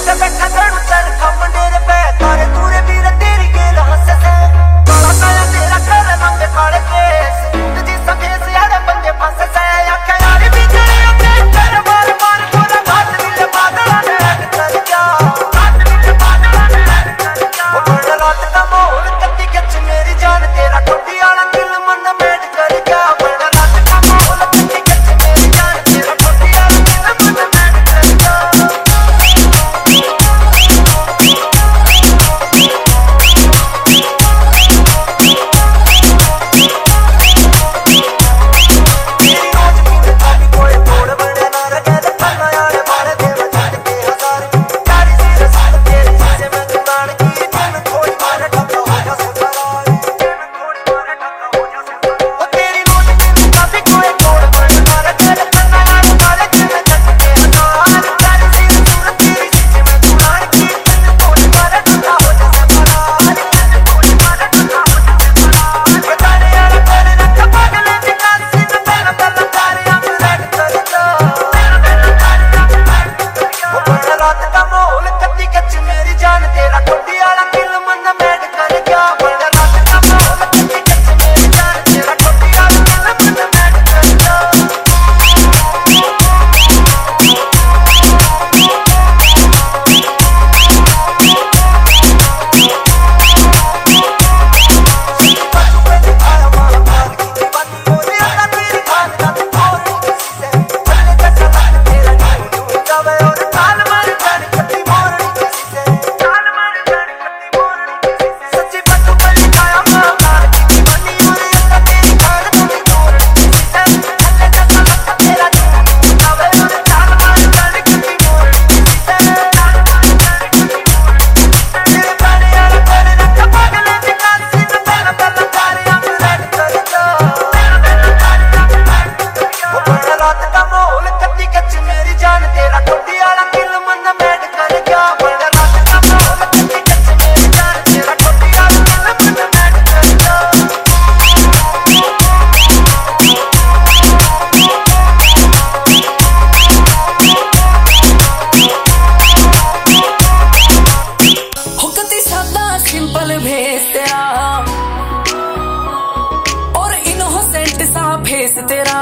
भेस तेरा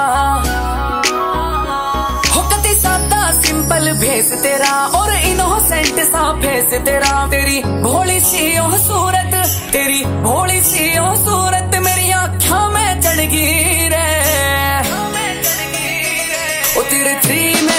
हो कति सादा सिंपल भेस तेरा और इनोसेंट सा फेस तेरा। तेरी भोली सी ओ सूरत, तेरी भोली सी ओ सूरत मेरी आँखों में चढ़ गई रे, ओ तेरे थ्री में